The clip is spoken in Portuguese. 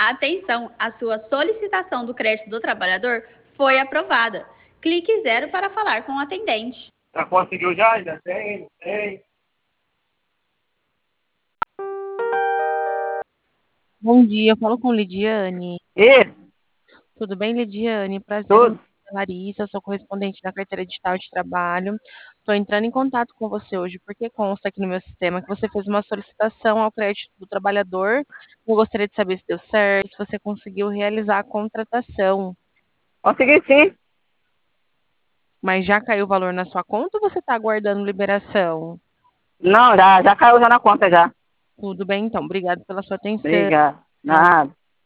Atenção, a sua solicitação do crédito do trabalhador foi aprovada. Clique 0 para falar com o atendente. Já conseguiu já? Ainda tem. Bom dia, eu falo com Lidiane. Isso, Tudo bem, Lidiane? Prazer, meu nome tudo. é Larissa, sou correspondente da carteira digital de trabalho. Estou entrando em contato com você hoje porque consta aqui no meu sistema que você fez uma solicitação ao crédito do trabalhador. Eu gostaria de saber se deu certo, se você conseguiu realizar a contratação. Consegui sim. Mas já caiu o valor na sua conta ou você está aguardando liberação? Não, já caiu já na conta já. Tudo bem, então. Obrigado pela sua atenção. Obrigado. Nada.